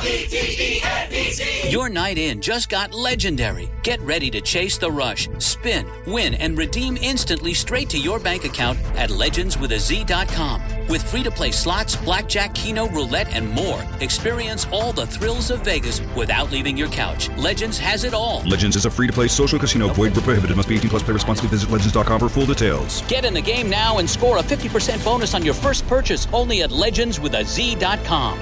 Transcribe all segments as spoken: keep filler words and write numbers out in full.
Your night in just got legendary. Get ready to chase the rush, spin, win, and redeem instantly straight to your bank account at legends with a z dot com. With free-to-play slots, blackjack, keno, roulette, and more, experience all the thrills of Vegas without leaving your couch. Legends has it all. Legends is a free-to-play social casino. Void where prohibited. Must be eighteen plus. Play responsibly. Visit legends dot com for full details. Get in the game now and score a fifty percent bonus on your first purchase only at legends with a z dot com.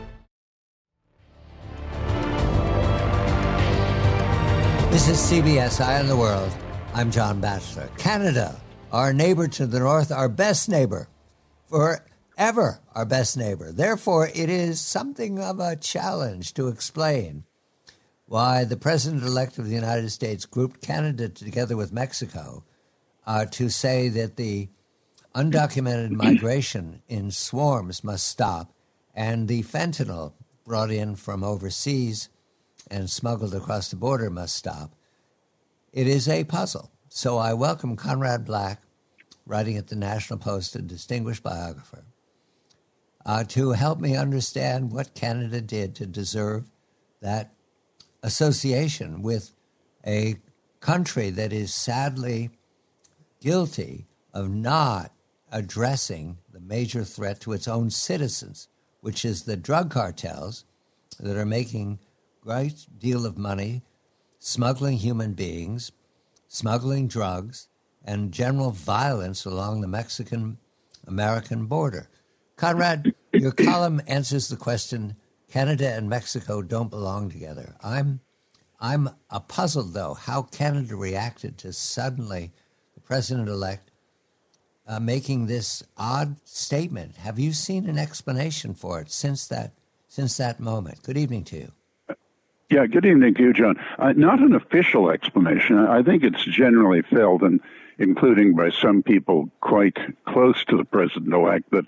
This is C B S Eye on the World. I'm John Batchelor. Canada, our neighbor to the north, our best neighbor, forever our best neighbor. Therefore, it is something of a challenge to explain why the president-elect of the United States grouped Canada together with Mexico uh, to say that the undocumented migration in swarms must stop and the fentanyl brought in from overseas and smuggled across the border must stop. It is a puzzle. So I welcome Conrad Black, writing at the National Post, a distinguished biographer, uh, to help me understand what Canada did to deserve that association with a country that is sadly guilty of not addressing the major threat to its own citizens, which is the drug cartels that are making great deal of money smuggling human beings, smuggling drugs, and general violence along the Mexican-American border. Conrad, your column answers the question, Canada and Mexico don't belong together. I'm I'm a puzzled, though, how Canada reacted to suddenly the president-elect uh, making this odd statement. Have you seen an explanation for it since that since that moment? Good evening to you. Yeah, good evening to you, John. Uh, not an official explanation. I think it's generally felt, and including by some people quite close to the president-elect, that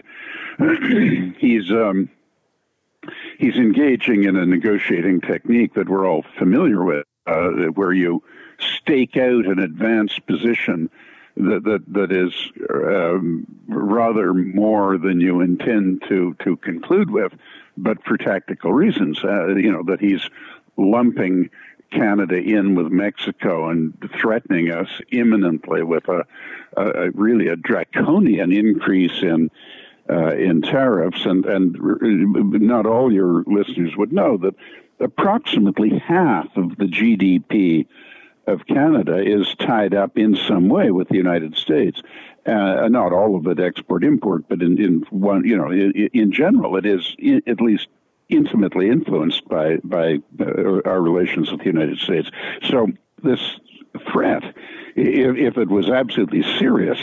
he's um, he's engaging in a negotiating technique that we're all familiar with, uh, where you stake out an advanced position that that that is um, rather more than you intend to to conclude with, but for tactical reasons. Uh, you know that he's lumping Canada in with Mexico and threatening us imminently with a, a, a really a draconian increase in uh, in tariffs. And, and not all your listeners would know that approximately half of the G D P of Canada is tied up in some way with the United States. Uh, not all of it export-import, but in, in one, you know, in, in general, it is in, at least intimately influenced by by uh, our relations with the United States. So this threat, if, if it was absolutely serious,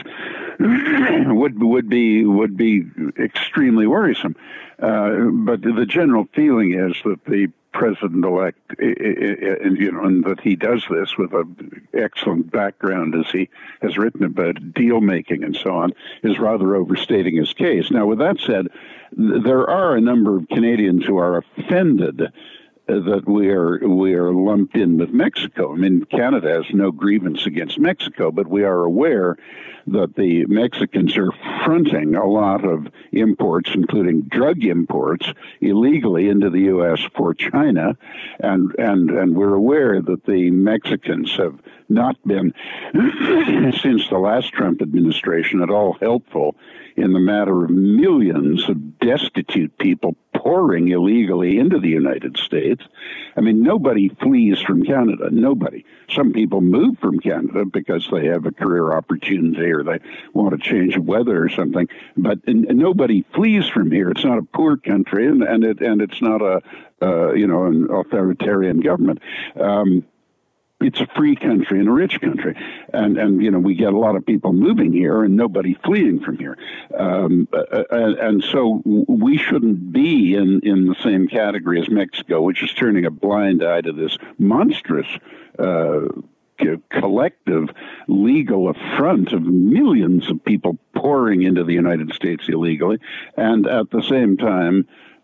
would would be would be extremely worrisome. Uh, but the general feeling is that the president-elect, and you know, and that he does this with an excellent background, as he has written about deal making and so on, is rather overstating his case. Now, with that said, there are a number of Canadians who are offended that we are we are lumped in with Mexico. I mean, Canada has no grievance against Mexico, but we are aware that the Mexicans are fronting a lot of imports, including drug imports, illegally into the U S for China, and and and we're aware that the Mexicans have not been, since the last Trump administration, at all helpful in the matter of millions of destitute people pouring illegally into the United States. I mean, nobody flees from Canada. Nobody. Some people move from Canada because they have a career opportunity or they want a change of weather or something. But and, and nobody flees from here. It's not a poor country, and, and it and it's not a uh, you know an authoritarian government. Um, It's a free country and a rich country. And, and you know, we get a lot of people moving here and nobody fleeing from here. Um, and, and so we shouldn't be in, in the same category as Mexico, which is turning a blind eye to this monstrous uh, collective legal affront of millions of people pouring into the United States illegally. And at the same time,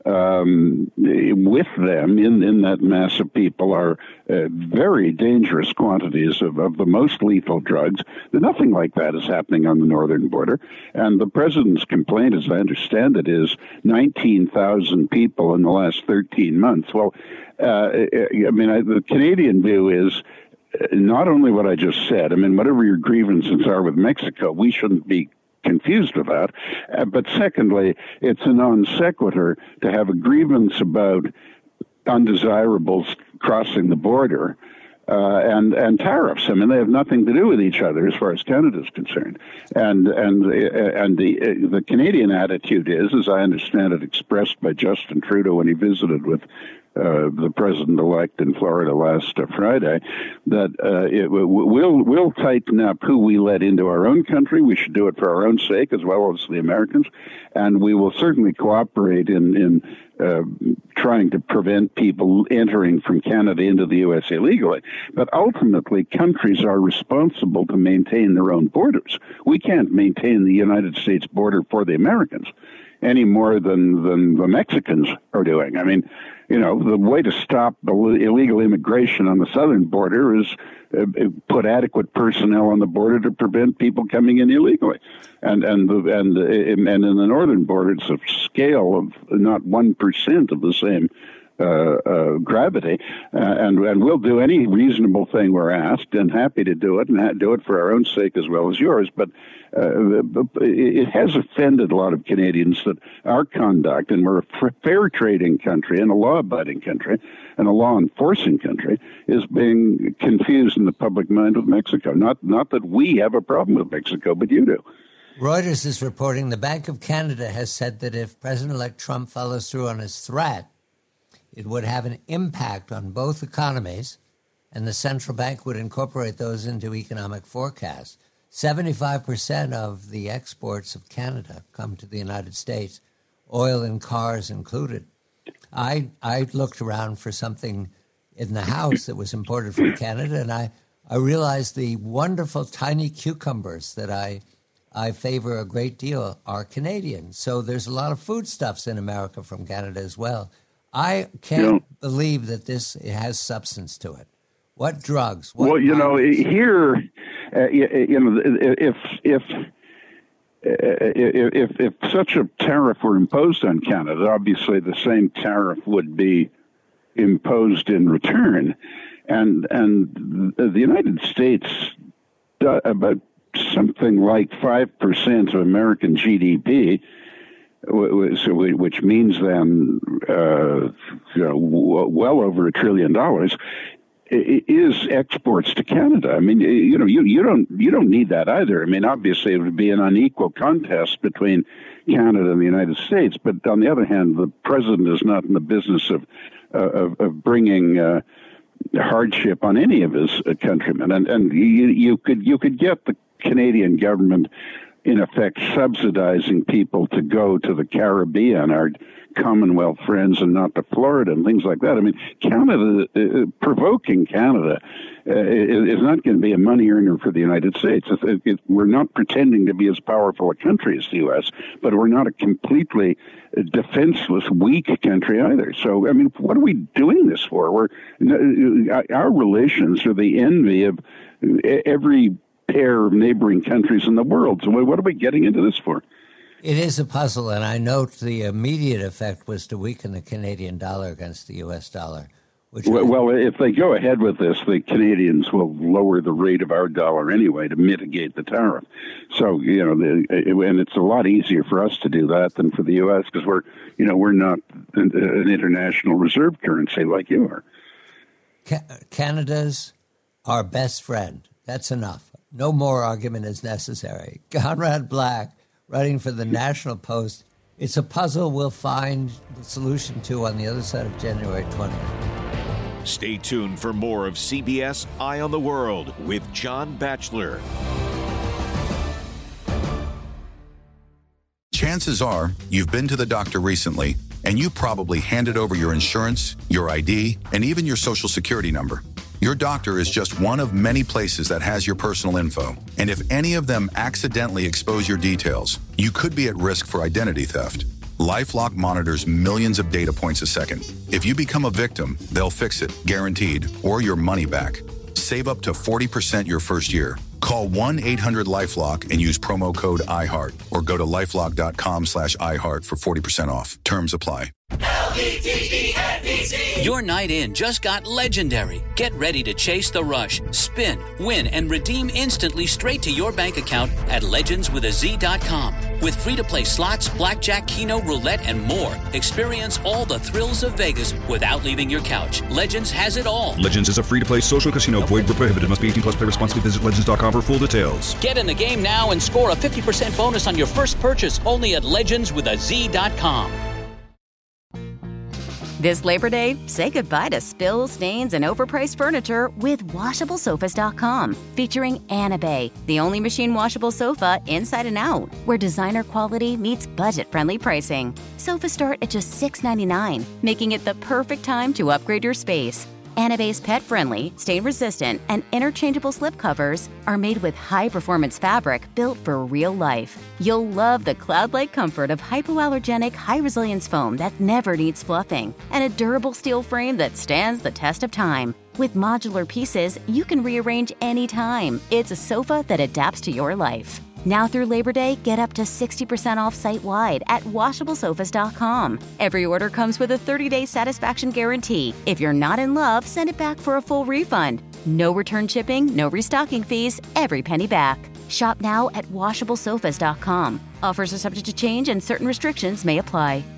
um, with them in, in that mass of people are uh, very dangerous quantities of, of the most lethal drugs. Nothing like that is happening on the northern border. And the president's complaint, as I understand it, is nineteen thousand people in the last thirteen months. Well, uh, I mean, I, the Canadian view is not only what I just said. I mean, whatever your grievances are with Mexico, we shouldn't be confused with that. Uh, but secondly, it's a non sequitur to have a grievance about undesirables crossing the border uh, and and tariffs. I mean, they have nothing to do with each other as far as Canada is concerned. And and and the uh, the Canadian attitude is, as I understand it, expressed by Justin Trudeau when he visited with Uh, the president-elect in Florida last uh, Friday, that uh, it, we'll we'll tighten up who we let into our own country. We should do it for our own sake as well as the Americans, and we will certainly cooperate in in uh, trying to prevent people entering from Canada into the U S illegally. But ultimately, countries are responsible to maintain their own borders. We can't maintain the United States border for the Americans any more than than the Mexicans are doing. I mean, you know, the way to stop illegal immigration on the southern border is uh, put adequate personnel on the border to prevent people coming in illegally. And and the, and and in the northern border, it's a scale of not one percent of the same uh, uh, gravity. Uh, and and we'll do any reasonable thing we're asked, and happy to do it, and ha- do it for our own sake as well as yours. But Uh, it has offended a lot of Canadians that our conduct, and we're a fair trading country and a law-abiding country and a law-enforcing country, is being confused in the public mind with Mexico. Not, not that we have a problem with Mexico, but you do. Reuters is reporting the Bank of Canada has said that if President-elect Trump follows through on his threat, it would have an impact on both economies, and the central bank would incorporate those into economic forecasts. seventy-five percent of the exports of Canada come to the United States, oil and cars included. I I looked around for something in the house that was imported from Canada, and I, I realized the wonderful tiny cucumbers that I I favor a great deal are Canadian. So there's a lot of foodstuffs in America from Canada as well. I can't yeah. believe that this has substance to it. What drugs? What well, you know, here... Uh, you, you know, if if if if such a tariff were imposed on Canada, obviously the same tariff would be imposed in return, and and the United States, about something like five percent of American G D P, which means then uh, you know, well over a trillion dollars, is exports to Canada. I mean, you know, you, you don't you don't need that either. I mean, obviously, it would be an unequal contest between Canada and the United States. But on the other hand, the president is not in the business of uh, of, of bringing uh, hardship on any of his uh, countrymen. And and you, you could you could get the Canadian government, in effect, subsidizing people to go to the Caribbean, our Commonwealth friends, and not to Florida and things like that. I mean, Canada, uh, provoking Canada uh, is not going to be a money earner for the United States. It, it, we're not pretending to be as powerful a country as the U S, but we're not a completely defenseless, weak country either. So, I mean, what are we doing this for? We're, our relations are the envy of every pair of neighboring countries in the world. So what are we getting into this for? It is a puzzle, and I note the immediate effect was to weaken the Canadian dollar against the U S dollar. Which well, well, if they go ahead with this, the Canadians will lower the rate of our dollar anyway to mitigate the tariff. So, you know, the, and it's a lot easier for us to do that than for the U S because we're, you know, we're not an, an international reserve currency like you are. Ca- Canada's our best friend. That's enough. No more argument is necessary. Conrad Black, writing for the National Post. It's a puzzle we'll find the solution to on the other side of January twentieth. Stay tuned for more of C B S Eye on the World with John Batchelor. Chances are you've been to the doctor recently, and you probably handed over your insurance, your I D, and even your social security number. Your doctor is just one of many places that has your personal info. And if any of them accidentally expose your details, you could be at risk for identity theft. LifeLock monitors millions of data points a second. If you become a victim, they'll fix it, guaranteed, or your money back. Save up to forty percent your first year. Call one eight hundred LifeLock and use promo code iHeart or go to lifelock.com slash iHeart for forty percent off. Terms apply. L E G E N D Z. Your night in just got legendary. Get ready to chase the rush, spin, win, and redeem instantly straight to your bank account at legends with a z dot com. With free-to-play slots, blackjack, keno, roulette, and more, experience all the thrills of Vegas without leaving your couch. Legends has it all. Legends is a free-to-play social casino. Void where prohibited. Must be eighteen plus. Play responsibly. Visit legends dot com for full details. Get in the game now and score a fifty percent bonus on your first purchase only at legends with a z dot com. This Labor Day, say goodbye to spills, stains, and overpriced furniture with washable sofas dot com, featuring Anabay, the only machine washable sofa inside and out, where designer quality meets budget-friendly pricing. Sofas start at just six ninety-nine, making it the perfect time to upgrade your space. Anabay's pet-friendly, stain-resistant, and interchangeable slipcovers are made with high-performance fabric built for real life. You'll love the cloud-like comfort of hypoallergenic, high-resilience foam that never needs fluffing, and a durable steel frame that stands the test of time. With modular pieces, you can rearrange anytime. It's a sofa that adapts to your life. Now through Labor Day, get up to sixty percent off site-wide at washable sofas dot com. Every order comes with a thirty-day satisfaction guarantee. If you're not in love, send it back for a full refund. No return shipping, no restocking fees, every penny back. Shop now at washable sofas dot com. Offers are subject to change and certain restrictions may apply.